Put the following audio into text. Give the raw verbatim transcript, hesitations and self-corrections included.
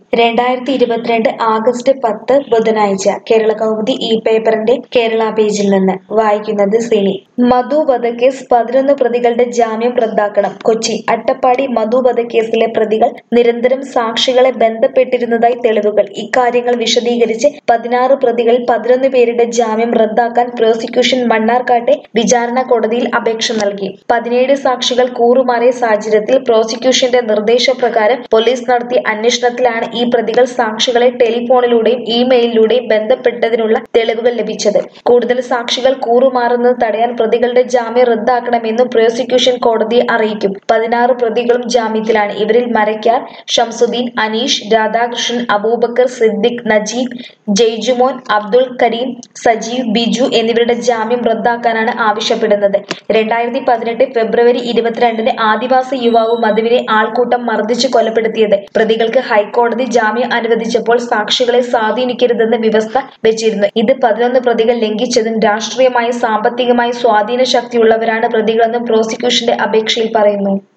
രണ്ടായിരത്തി ഇരുപത്തിരണ്ട് ആഗസ്റ്റ് പത്ത് ബുധനാഴ്ച കേരളകൗമുദി ഈ പേപ്പറിന്റെ കേരള പേജിൽ നിന്ന് വായിക്കുന്നത് സിനി. മധു വധക്കേസ് പതിനൊന്ന് പ്രതികളുടെ ജാമ്യം റദ്ദാക്കണം. കൊച്ചി. അട്ടപ്പാടി മധു വധക്കേസിലെ പ്രതികൾ നിരന്തരം സാക്ഷികളെ ബന്ധപ്പെട്ടിരുന്നതായി തെളിവുകൾ. ഇക്കാര്യങ്ങൾ വിശദീകരിച്ച് പതിനാറ് പ്രതികളിൽ പതിനൊന്ന് പേരുടെ ജാമ്യം റദ്ദാക്കാൻ പ്രോസിക്യൂഷൻ മണ്ണാർക്കാട്ടെ വിചാരണ കോടതിയിൽ അപേക്ഷ നൽകി. പതിനേഴ് സാക്ഷികൾ കൂറുമാറിയ സാഹചര്യത്തിൽ പ്രോസിക്യൂഷന്റെ നിർദ്ദേശപ്രകാരം പോലീസ് നടത്തിയ അന്വേഷണത്തിലാണ് ഈ പ്രതികൾ സാക്ഷികളെ ടെലിഫോണിലൂടെയും ഇമെയിലിലൂടെയും ബന്ധപ്പെട്ടതിനുള്ള തെളിവുകൾ ലഭിച്ചത്. കൂടുതൽ സാക്ഷികൾ കൂറുമാറുന്നത് തടയാൻ പ്രതികളുടെ ജാമ്യം റദ്ദാക്കണമെന്നും പ്രോസിക്യൂഷൻ കോടതിയെ അറിയിക്കും. പതിനാറ് പ്രതികളും ജാമ്യത്തിലാണ്. ഇവരിൽ മരക്കാർ ഷംസുദ്ദീൻ, അനീഷ്, രാധാകൃഷ്ണൻ, അബൂബക്കർ സിദ്ദിഖ്, നജീബ്, ജയ്ജുമോൻ, അബ്ദുൾ കരീം, സജീവ്, ബിജു എന്നിവരുടെ ജാമ്യം റദ്ദാക്കാനാണ് ആവശ്യപ്പെടുന്നത്. രണ്ടായിരത്തി പതിനെട്ട് ഫെബ്രുവരി ഇരുപത്തിരണ്ടിന് ആദിവാസി യുവാവ് മധുവിനെ ആൾക്കൂട്ടം മർദ്ദിച്ച് കൊലപ്പെടുത്തിയത്. പ്രതികൾക്ക് ഹൈക്കോടതി ജാമ്യം അനുവദിച്ചപ്പോൾ സാക്ഷികളെ സ്വാധീനിക്കരുതെന്ന് വ്യവസ്ഥ വെച്ചിരുന്നു. ഇത് പതിനൊന്ന് പ്രതികൾ ലംഘിച്ചതും രാഷ്ട്രീയമായും സാമ്പത്തികമായും സ്വാധീന ശക്തിയുള്ളവരാണ് പ്രതികളെന്നും പ്രോസിക്യൂഷന്റെ അപേക്ഷയിൽ പറയുന്നു.